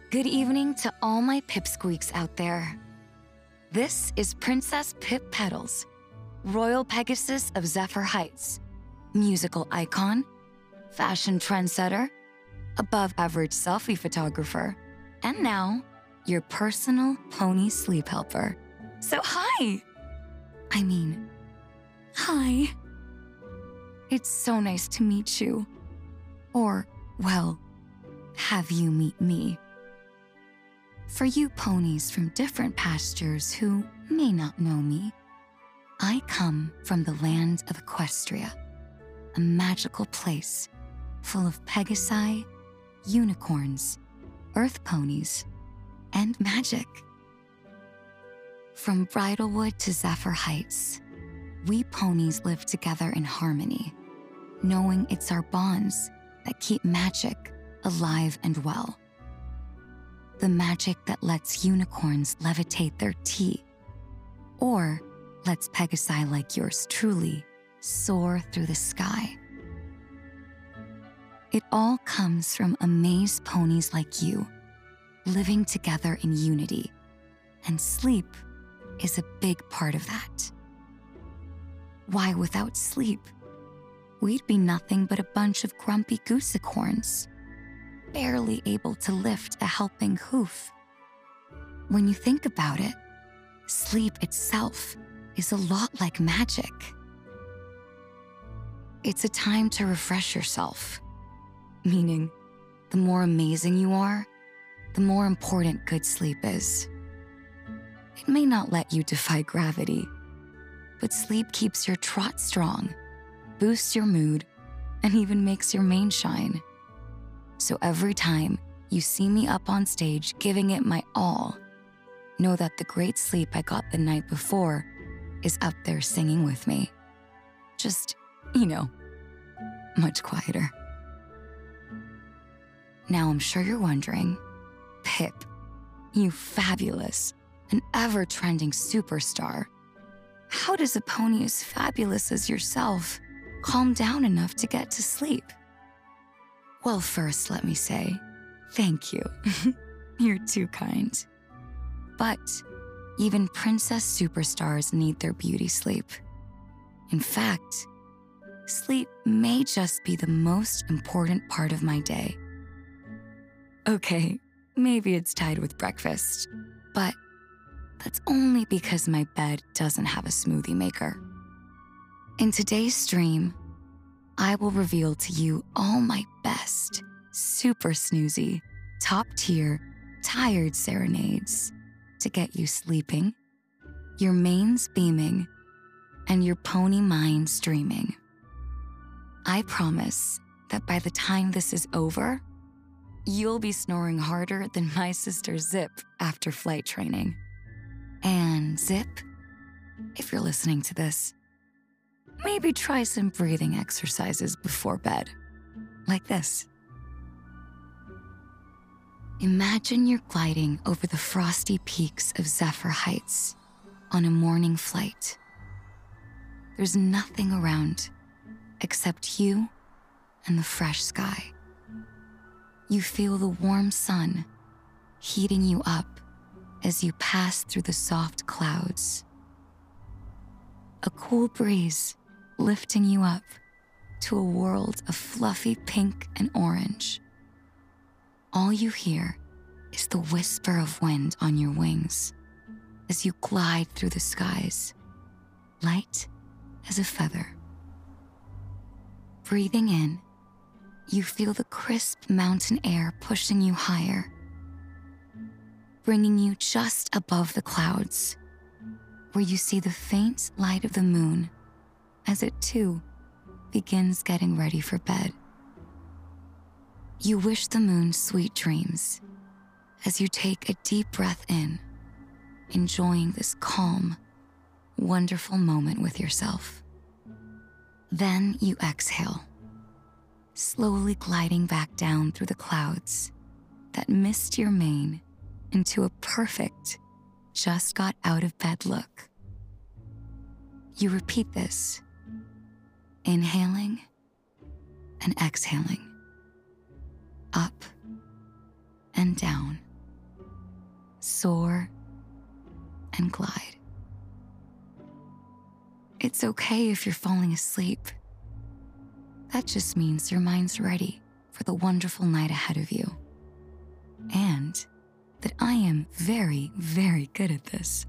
Good evening to all my pipsqueaks out there. This is Princess Pip Petals, Royal Pegasus of Zephyr Heights, musical icon, fashion trendsetter, above-average selfie photographer, and now, your personal pony sleep helper. So hi! Hi. It's so nice to meet you. Or, well, have you meet me. For you ponies from different pastures who may not know me, I come from the land of Equestria, a magical place full of Pegasi, unicorns, earth ponies, and magic. From Bridalwood to Zephyr Heights, we ponies live together in harmony, knowing it's our bonds that keep magic alive and well. The magic that lets unicorns levitate their tea, or lets Pegasi like yours truly soar through the sky. It all comes from amazed ponies like you, living together in unity, and sleep is a big part of that. Why, without sleep, we'd be nothing but a bunch of grumpy goosicorns, barely able to lift a helping hoof. When you think about it, sleep itself is a lot like magic. It's a time to refresh yourself, meaning the more amazing you are, the more important good sleep is. It may not let you defy gravity, but sleep keeps your trot strong, boosts your mood, and even makes your mane shine. So every time you see me up on stage giving it my all, know that the great sleep I got the night before is up there singing with me. Just, much quieter. Now I'm sure you're wondering, Pip, you fabulous and ever-trending superstar, how does a pony as fabulous as yourself calm down enough to get to sleep? Well, first, let me say, thank you. You're too kind. But even princess superstars need their beauty sleep. In fact, sleep may just be the most important part of my day. Okay, maybe it's tied with breakfast, but that's only because my bed doesn't have a smoothie maker. In today's stream, I will reveal to you all my best, super snoozy, top-tier, tired serenades to get you sleeping, your manes beaming, and your pony minds dreaming. I promise that by the time this is over, you'll be snoring harder than my sister Zip after flight training. And Zip, if you're listening to this, maybe try some breathing exercises before bed, like this. Imagine you're gliding over the frosty peaks of Zephyr Heights on a morning flight. There's nothing around except you and the fresh sky. You feel the warm sun heating you up as you pass through the soft clouds. A cool breeze lifting you up to a world of fluffy pink and orange. All you hear is the whisper of wind on your wings as you glide through the skies, light as a feather. Breathing in, you feel the crisp mountain air pushing you higher, bringing you just above the clouds, where you see the faint light of the moon as it too begins getting ready for bed. You wish the moon sweet dreams as you take a deep breath in, enjoying this calm, wonderful moment with yourself. Then you exhale, slowly gliding back down through the clouds that mist your mane into a perfect, just got out of bed look. You repeat this, inhaling and exhaling, up and down. soar, and glide. It's okay if you're falling asleep. That just means your mind's ready for the wonderful night ahead of you. And that I am very, very good at this.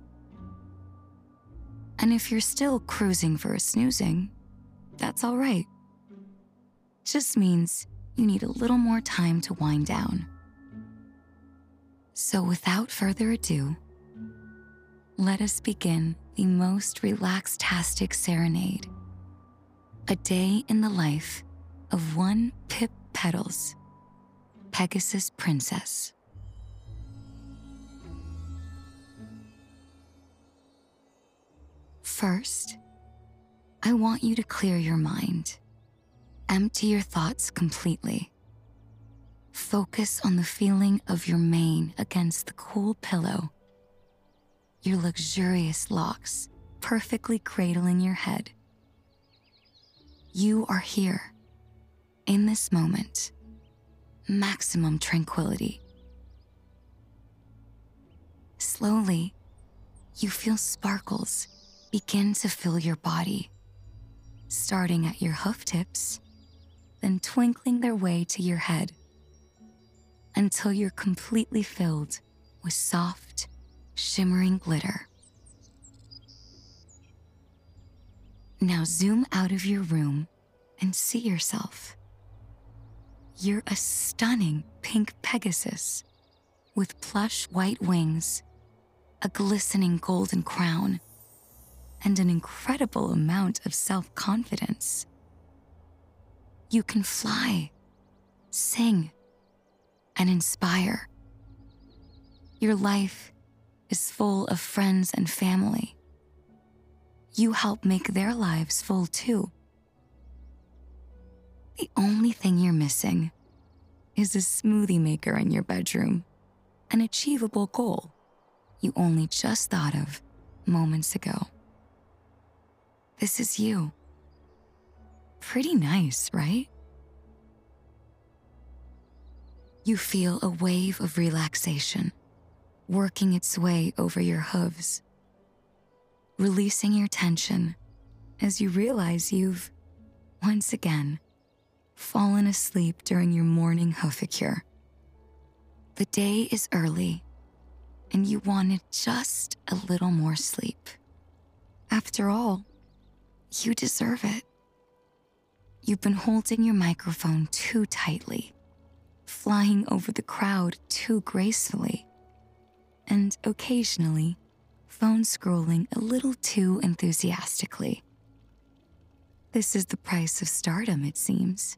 And if you're still cruising for a snoozing, that's all right. Just means you need a little more time to wind down. So without further ado, let us begin the most relaxtastic serenade. A day in the life of one Pip Petals, Pegasus Princess. First, I want you to clear your mind. Empty your thoughts completely. Focus on the feeling of your mane against the cool pillow, your luxurious locks perfectly cradling your head. You are here, in this moment, maximum tranquility. Slowly, you feel sparkles begin to fill your body, starting at your hoof tips, then twinkling their way to your head, until you're completely filled with soft, shimmering glitter. Now zoom out of your room and see yourself. You're a stunning pink Pegasus with plush white wings, a glistening golden crown, and an incredible amount of self-confidence. You can fly, sing, and inspire. Your life is full of friends and family. You help make their lives full too. The only thing you're missing is a smoothie maker in your bedroom, an achievable goal you only just thought of moments ago. This is you. Pretty nice, right? You feel a wave of relaxation working its way over your hooves, releasing your tension as you realize you've, once again, fallen asleep during your morning hoofacure. The day is early, and you wanted just a little more sleep. After all, you deserve it. You've been holding your microphone too tightly, flying over the crowd too gracefully, and occasionally phone scrolling a little too enthusiastically. This is the price of stardom, it seems.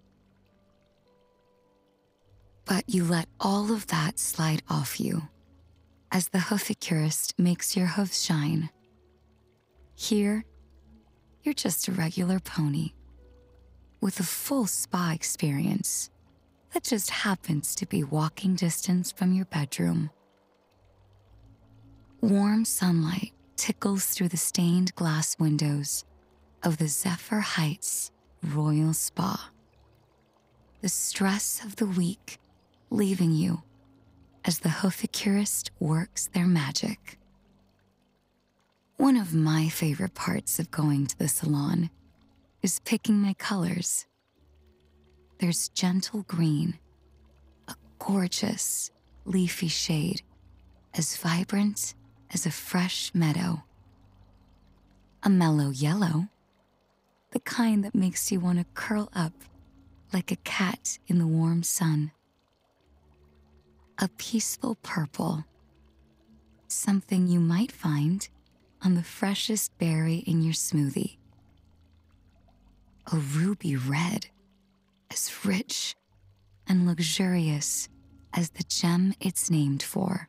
But you let all of that slide off you as the hoofacurist makes your hooves shine. Here, you're just a regular pony with a full spa experience that just happens to be walking distance from your bedroom. Warm sunlight tickles through the stained glass windows of the Zephyr Heights Royal Spa. The stress of the week leaving you as the hoofacurist works their magic. One of my favorite parts of going to the salon is picking my colors. There's gentle green, a gorgeous, leafy shade, as vibrant as a fresh meadow. A mellow yellow, the kind that makes you want to curl up like a cat in the warm sun. A peaceful purple, something you might find on the freshest berry in your smoothie. A ruby red, as rich and luxurious as the gem it's named for.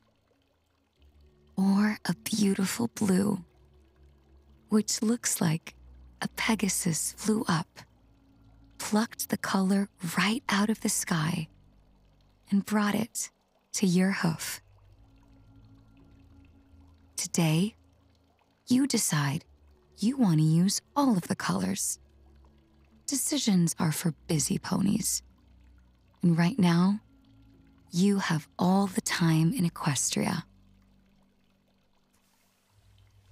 Or a beautiful blue, which looks like a Pegasus flew up, plucked the color right out of the sky, and brought it to your hoof. Today, you decide you want to use all of the colors. Decisions are for busy ponies. And right now, you have all the time in Equestria.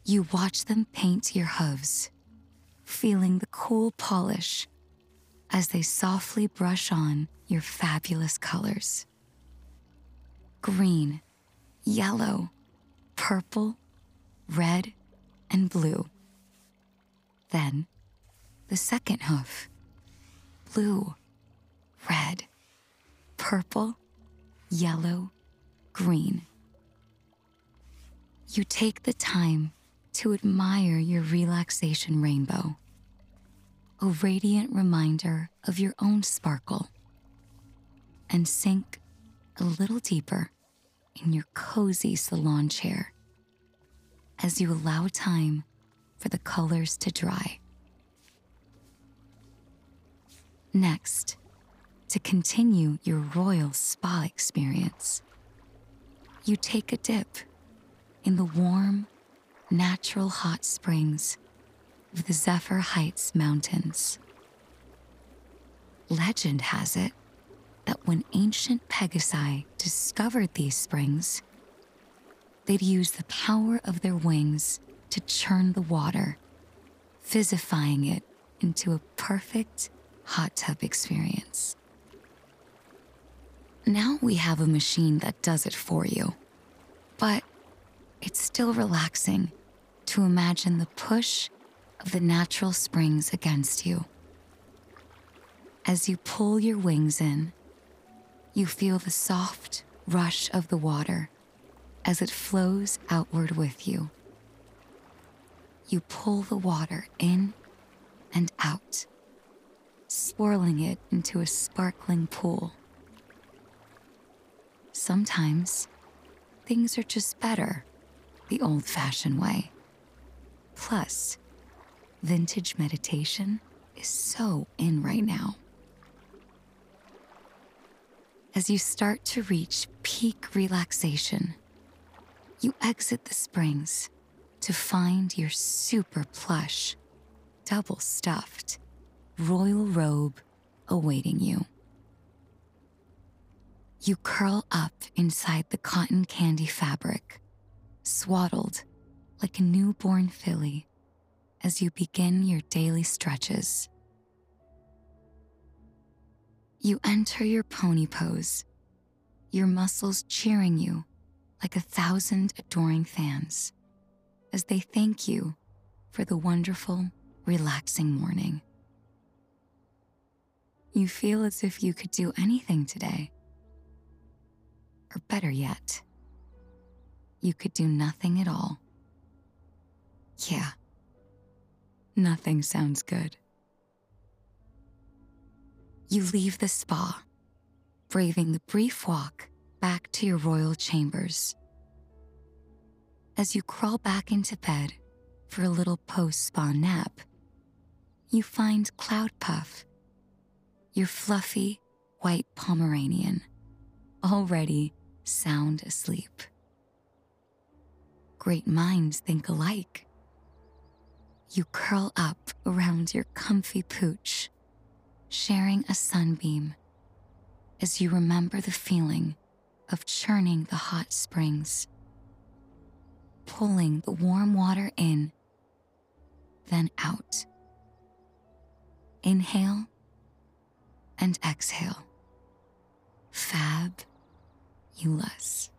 You watch them paint your hooves, feeling the cool polish as they softly brush on your fabulous colors. Green, yellow, purple, red, and blue. Then, the second hoof. Blue, red, purple, yellow, green. You take the time to admire your relaxation rainbow, a radiant reminder of your own sparkle, and sink a little deeper in your cozy salon chair as you allow time for the colors to dry. Next, to continue your royal spa experience, you take a dip in the warm, natural hot springs of the Zephyr Heights Mountains. Legend has it that when ancient Pegasi discovered these springs, they'd use the power of their wings to churn the water, fizzifying it into a perfect hot tub experience. Now we have a machine that does it for you, but it's still relaxing to imagine the push of the natural springs against you. As you pull your wings in, you feel the soft rush of the water as it flows outward with you. You pull the water in and out, swirling it into a sparkling pool. Sometimes, things are just better the old-fashioned way. Plus, vintage meditation is so in right now. As you start to reach peak relaxation, you exit the springs to find your super plush, double-stuffed, royal robe awaiting you. You curl up inside the cotton candy fabric, swaddled like a newborn filly as you begin your daily stretches. You enter your pony pose, your muscles cheering you like 1,000 adoring fans as they thank you for the wonderful, relaxing morning. You feel as if you could do anything today. Or better yet, you could do nothing at all. Yeah, nothing sounds good. You leave the spa, braving the brief walk back to your royal chambers. As you crawl back into bed for a little post-spa nap, you find Cloud Puff, your fluffy white Pomeranian, already sound asleep. Great minds think alike. You curl up around your comfy pooch, sharing a sunbeam as you remember the feeling of churning the hot springs, pulling the warm water in, then out. Inhale and exhale. Fabulous.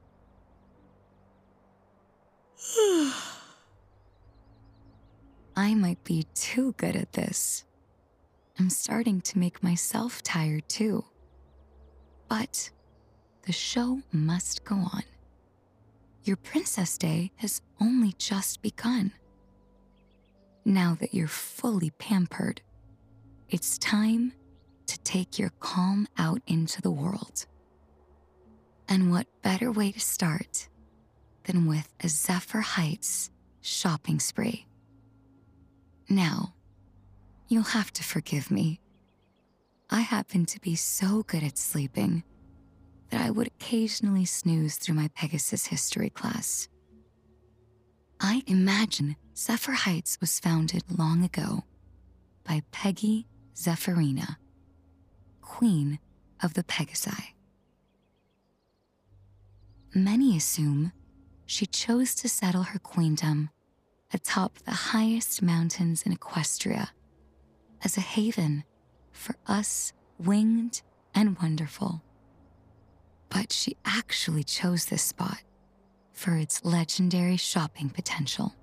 I might be too good at this. I'm starting to make myself tired too. But the show must go on. Your Princess Day has only just begun. Now that you're fully pampered, it's time to take your calm out into the world. And what better way to start than with a Zephyr Heights shopping spree? Now, you'll have to forgive me. I happen to be so good at sleeping that I would occasionally snooze through my Pegasus history class. I imagine Zephyr Heights was founded long ago by Peggy Zephyrina, Queen of the Pegasi. Many assume she chose to settle her queendom atop the highest mountains in Equestria as a haven for us winged and wonderful. But she actually chose this spot for its legendary shopping potential.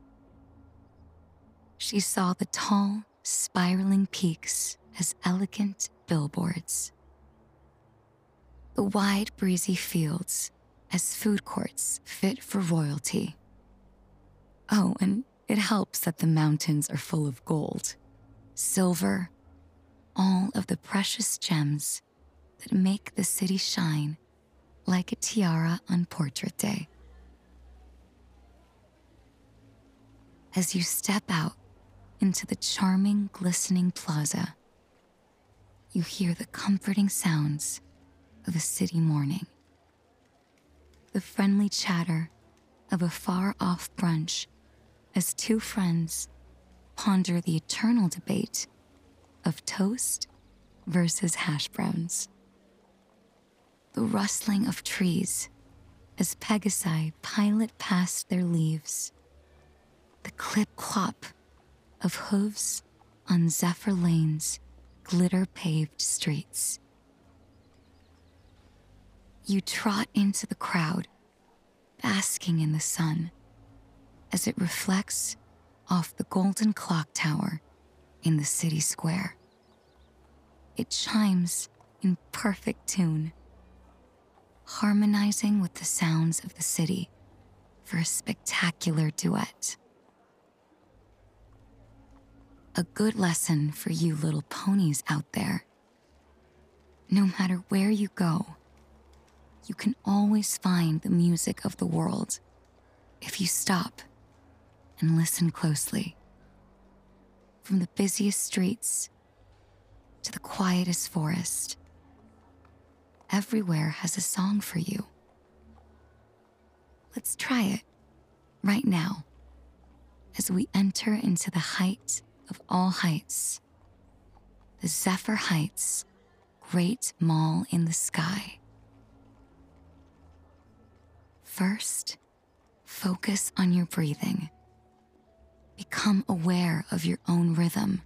She saw the tall, spiraling peaks as elegant billboards, the wide, breezy fields as food courts fit for royalty. Oh, and it helps that the mountains are full of gold, silver, all of the precious gems that make the city shine like a tiara on portrait day. As you step out into the charming, glistening plaza, you hear the comforting sounds of a city morning. The friendly chatter of a far-off brunch as two friends ponder the eternal debate of toast versus hash browns. The rustling of trees as Pegasi pilot past their leaves. The clip-clop of hooves on Zephyr Lane's glitter-paved streets. You trot into the crowd, basking in the sun as it reflects off the golden clock tower in the city square. It chimes in perfect tune, harmonizing with the sounds of the city for a spectacular duet. A good lesson for you little ponies out there. No matter where you go, you can always find the music of the world if you stop and listen closely. From the busiest streets to the quietest forest, everywhere has a song for you. Let's try it right now as we enter into the height of all heights, the Zephyr Heights Great Mall in the sky. First, focus on your breathing. Become aware of your own rhythm.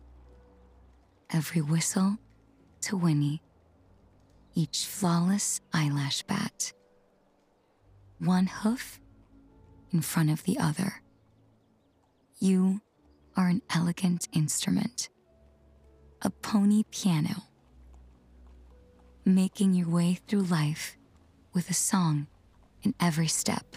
Every whistle to whinny, each flawless eyelash bat. One hoof in front of the other. You are an elegant instrument, a pony piano, making your way through life with a song in every step.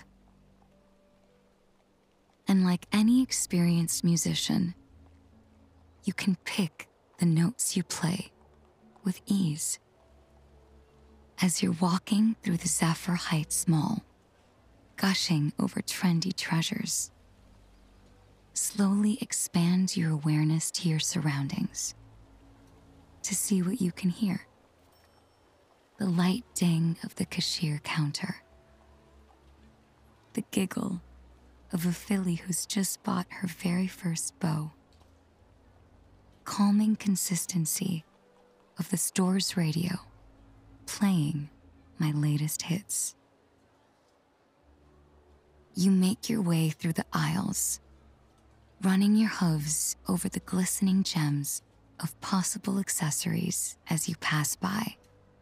And like any experienced musician, you can pick the notes you play with ease. As you're walking through the Zephyr Heights Mall, gushing over trendy treasures, slowly expand your awareness to your surroundings to see what you can hear. The light ding of the cashier counter, the giggle of a filly who's just bought her very first beau, calming consistency of the store's radio playing my latest hits. You make your way through the aisles, running your hooves over the glistening gems of possible accessories as you pass by.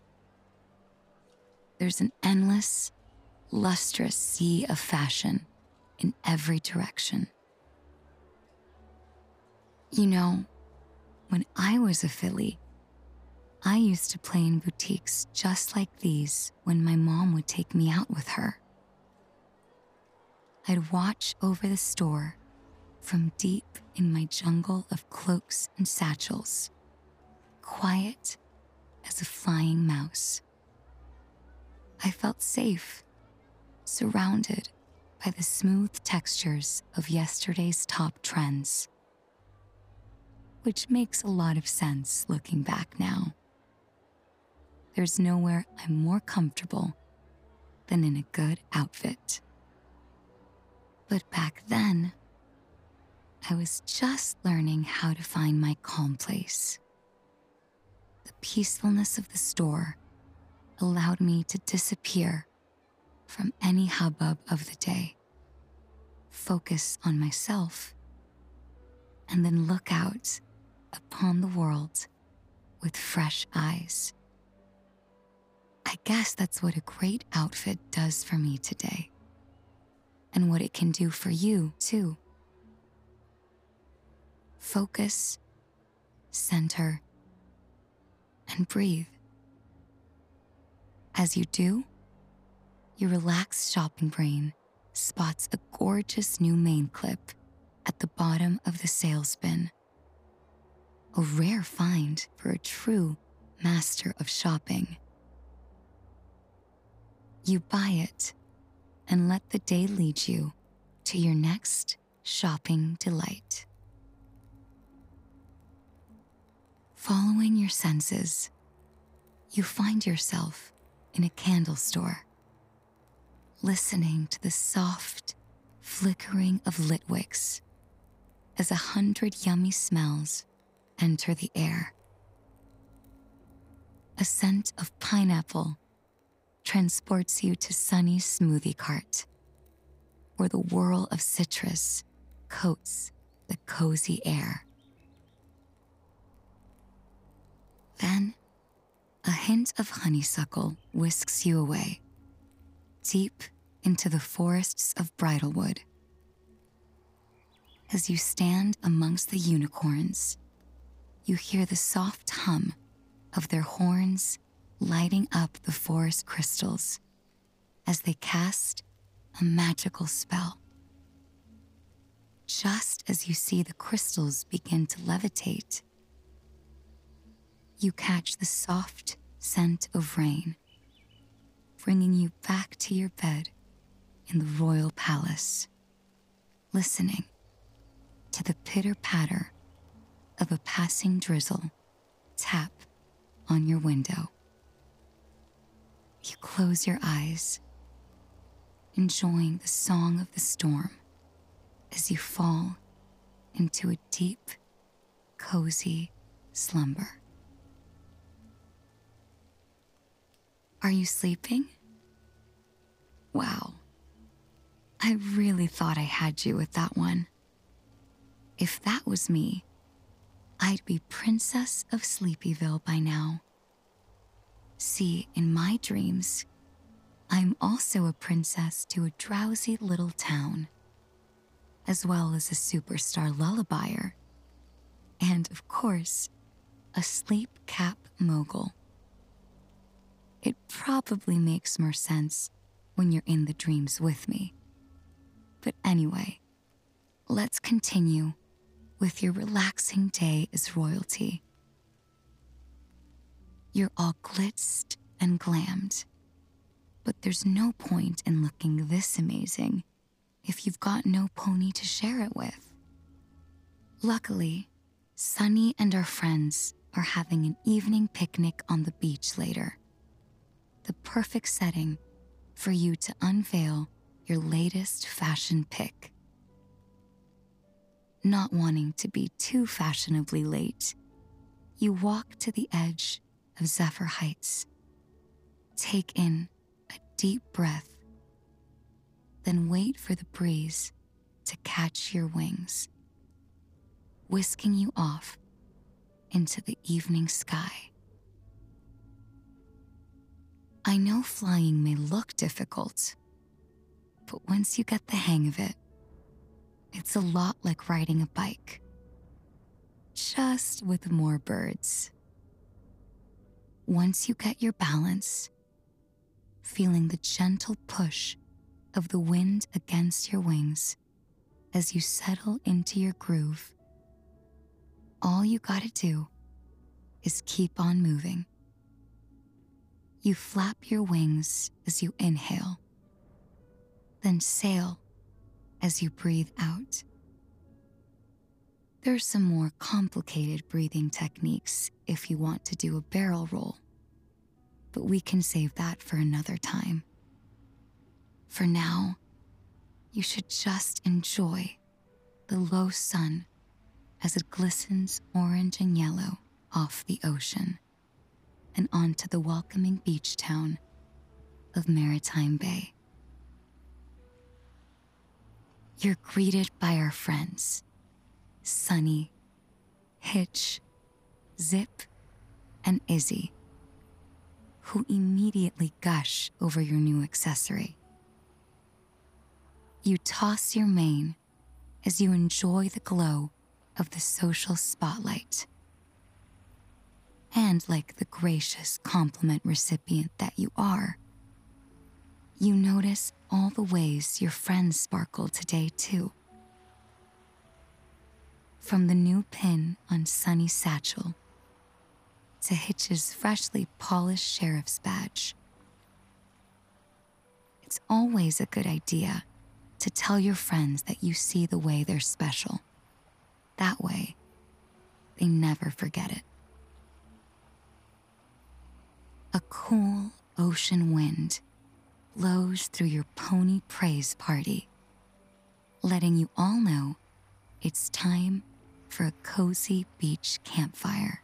There's an endless, lustrous sea of fashion in every direction. You know, when I was a filly, I used to play in boutiques just like these when my mom would take me out with her. I'd watch over the store from deep in my jungle of cloaks and satchels, quiet as a flying mouse. I felt safe, surrounded by the smooth textures of yesterday's top trends, which makes a lot of sense looking back now. There's nowhere I'm more comfortable than in a good outfit. But back then, I was just learning how to find my calm place. The peacefulness of the store allowed me to disappear from any hubbub of the day, focus on myself, and then look out upon the world with fresh eyes. I guess that's what a great outfit does for me today, and what it can do for you too. Focus, center, and breathe. As you do, your relaxed shopping brain spots a gorgeous new main clip at the bottom of the sales bin. A rare find for a true master of shopping. You buy it and let the day lead you to your next shopping delight. Following your senses, you find yourself in a candle store, listening to the soft flickering of lit wicks as 100 yummy smells enter the air. A scent of pineapple transports you to Sunny's smoothie cart, where the whirl of citrus coats the cozy air. Then, a hint of honeysuckle whisks you away, deep into the forests of bridalwood. As you stand amongst the unicorns, you hear the soft hum of their horns lighting up the forest crystals as they cast a magical spell. Just as you see the crystals begin to levitate, you catch the soft scent of rain, bringing you back to your bed in the royal palace, listening to the pitter-patter of a passing drizzle tap on your window. You close your eyes, enjoying the song of the storm as you fall into a deep, cozy slumber. Are you sleeping? Wow. I really thought I had you with that one. If that was me, I'd be Princess of Sleepyville by now. See, in my dreams, I'm also a princess to a drowsy little town, as well as a superstar lullabier, and of course, a sleep cap mogul. It probably makes more sense when you're in the dreams with me. But anyway, let's continue with your relaxing day as royalty. You're all glitzed and glammed, but there's no point in looking this amazing if you've got no pony to share it with. Luckily, Sunny and our friends are having an evening picnic on the beach later. The perfect setting for you to unveil your latest fashion pick. Not wanting to be too fashionably late, you walk to the edge of Zephyr Heights. Take in a deep breath, then wait for the breeze to catch your wings, whisking you off into the evening sky. I know flying may look difficult, but once you get the hang of it, it's a lot like riding a bike, just with more birds. Once you get your balance, feeling the gentle push of the wind against your wings as you settle into your groove, all you gotta do is keep on moving. You flap your wings as you inhale, then sail as you breathe out. There's some more complicated breathing techniques if you want to do a barrel roll, but we can save that for another time. For now, you should just enjoy the low sun as it glistens orange and yellow off the ocean and onto the welcoming beach town of Maritime Bay. you're greeted by our friends, Sunny, Hitch, Zip, and Izzy, who immediately gush over your new accessory. You toss your mane as you enjoy the glow of the social spotlight. And like the gracious compliment recipient that you are, you notice all the ways your friends sparkle today too. From the new pin on Sunny's satchel to Hitch's freshly polished sheriff's badge. It's always a good idea to tell your friends that you see the way they're special. That way, they never forget it. A cool ocean wind blows through your pony praise party, letting you all know it's time for a cozy beach campfire.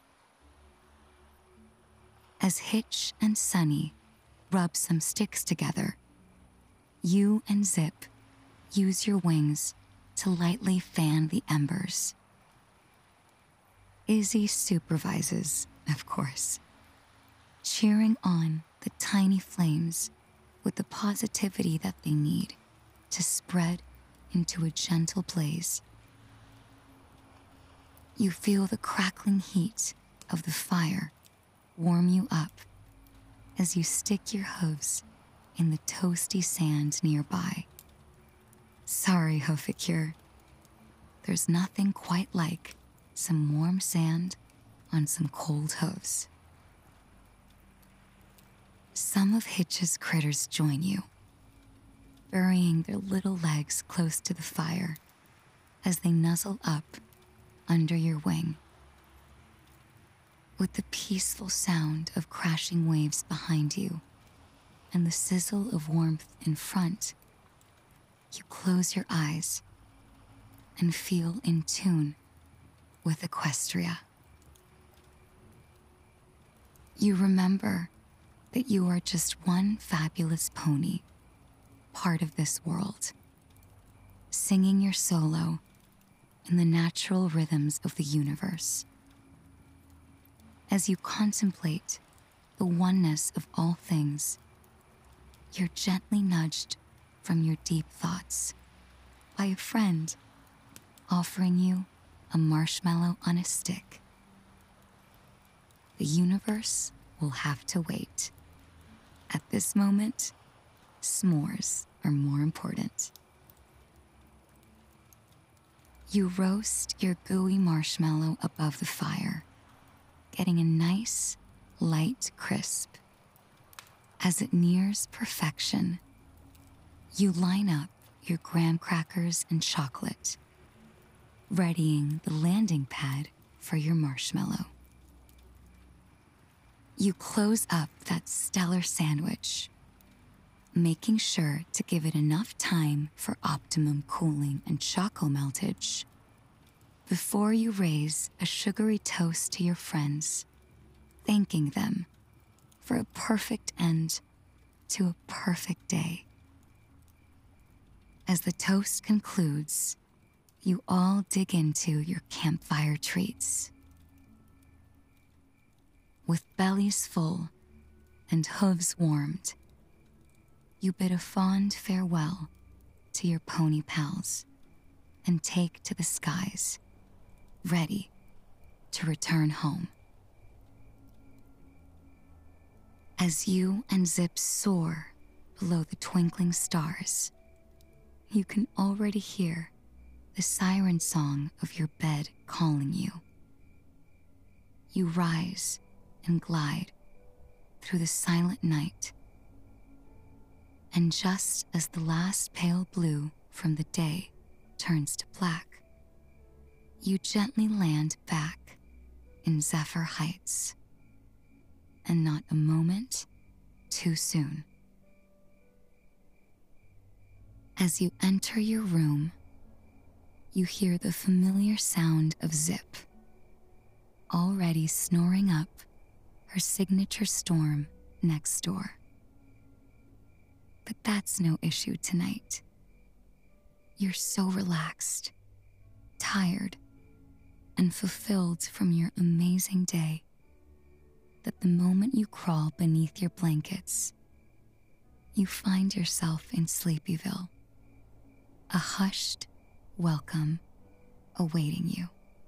As Hitch and Sunny rub some sticks together, you and Zip use your wings to lightly fan the embers. Izzy supervises, of course, cheering on the tiny flames with the positivity that they need to spread into a gentle blaze. You feel the crackling heat of the fire warm you up as you stick your hooves in the toasty sand nearby. Sorry, Hoofecure. There's nothing quite like some warm sand on some cold hooves. Some of Hitch's critters join you, burying their little legs close to the fire as they nuzzle up under your wing. With the peaceful sound of crashing waves behind you and the sizzle of warmth in front, you close your eyes and feel in tune with Equestria. You remember that you are just one fabulous pony, part of this world, singing your solo in the natural rhythms of the universe. As you contemplate the oneness of all things, you're gently nudged from your deep thoughts by a friend offering you a marshmallow on a stick. The universe will have to wait. At this moment, s'mores are more important. You roast your gooey marshmallow above the fire, getting a nice, light crisp. As it nears perfection, you line up your graham crackers and chocolate, readying the landing pad for your marshmallow. You close up that stellar sandwich, making sure to give it enough time for optimum cooling and choco meltage before you raise a sugary toast to your friends, thanking them for a perfect end to a perfect day. As the toast concludes, you all dig into your campfire treats. With bellies full and hooves warmed, you bid a fond farewell to your pony pals and take to the skies, ready to return home. As you and Zip soar below the twinkling stars, you can already hear the siren song of your bed calling you. You rise and glide through the silent night, and just as the last pale blue from the day turns to black, you gently land back in Zephyr Heights, and not a moment too soon. As you enter your room, you hear the familiar sound of Zip, already snoring up her signature storm next door. But that's no issue tonight. You're so relaxed, tired, and fulfilled from your amazing day that the moment you crawl beneath your blankets, you find yourself in Sleepyville, a hushed welcome awaiting you.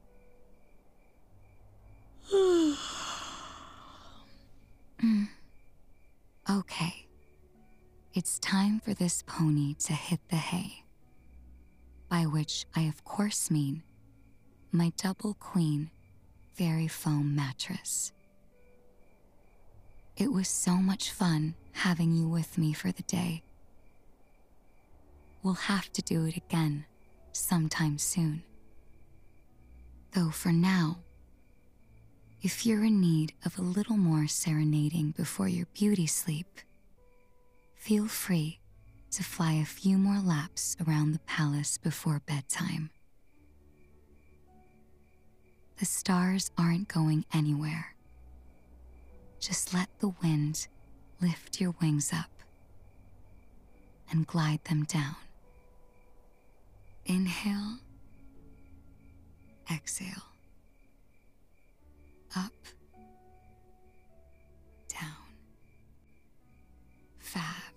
Okay, it's time for this pony to hit the hay, by which I of course mean my double queen fairy foam mattress. It was so much fun having you with me for the day. We'll have to do it again sometime soon. Though for now, if you're in need of a little more serenading before your beauty sleep, feel free to fly a few more laps around the palace before bedtime. The stars aren't going anywhere. Just let the wind lift your wings up and glide them down. Inhale, exhale, up, down. Fab.